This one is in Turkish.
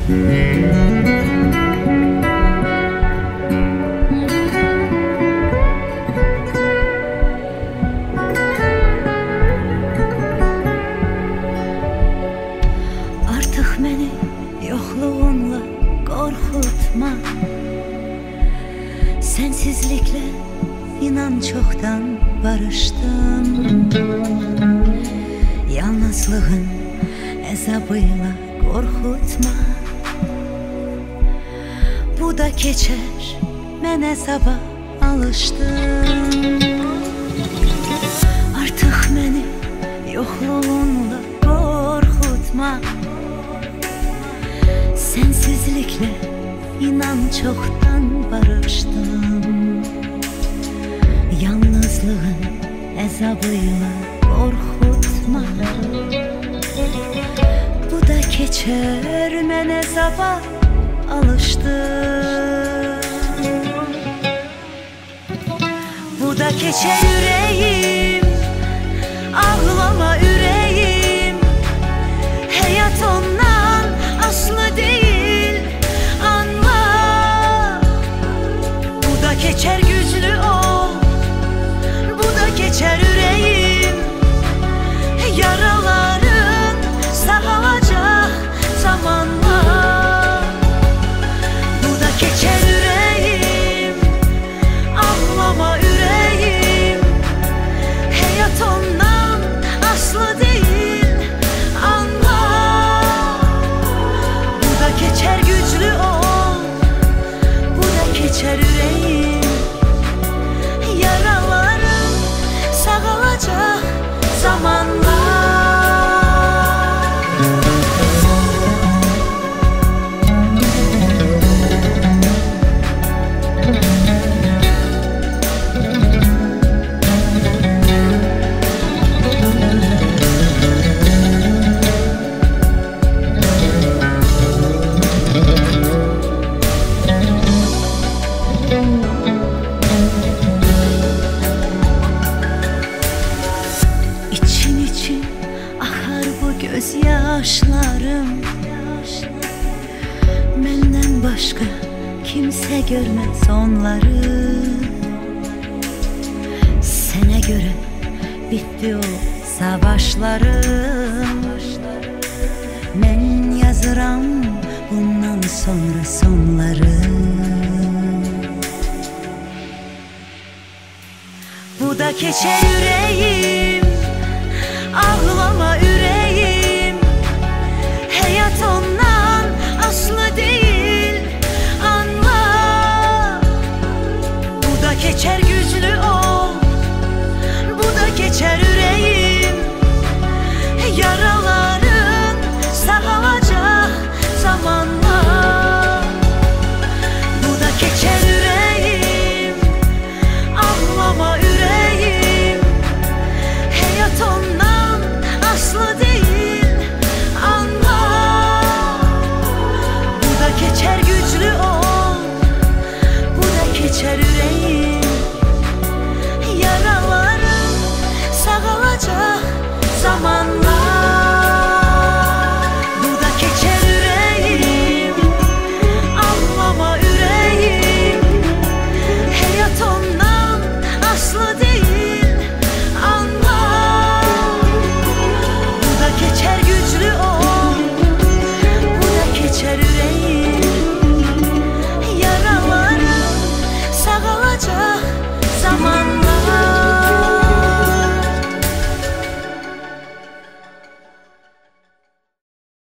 Artık beni yokluğunla korkutma. Sensizlikle inan çoktan barıştım. Yalnızlığın ezabıyla korkutma. Bu da geçer, ben ezaba alıştım. Artık beni yokluğunla korkutma. Sensizlikle inan çoktan barıştım. Yalnızlığın ezabıyla korkutma. Bu da geçer, ben ezaba alıştım. Bu da geçer yüreğim, ağlama yüreğim. Hayat ondan aslı değil, anla. Bu da geçer, güçlü ol. Bu da geçer yüreğim. Yaraların sağalacak zamanla. Bu da geçer yüreğim, ağlama yüreğim. Hayat ondan aslı değil, anla. Bu da geçer, güçlü ol. Bu da geçer yüreğim. Yaraların sağalacak zamanla. İçin için akar bu gözyaşlarım. Benden başka kimse görmez onları. Sana göre bitti o savaşlarım. Ben yazıram bundan sonra sonları. Bu da geçer yüreğim,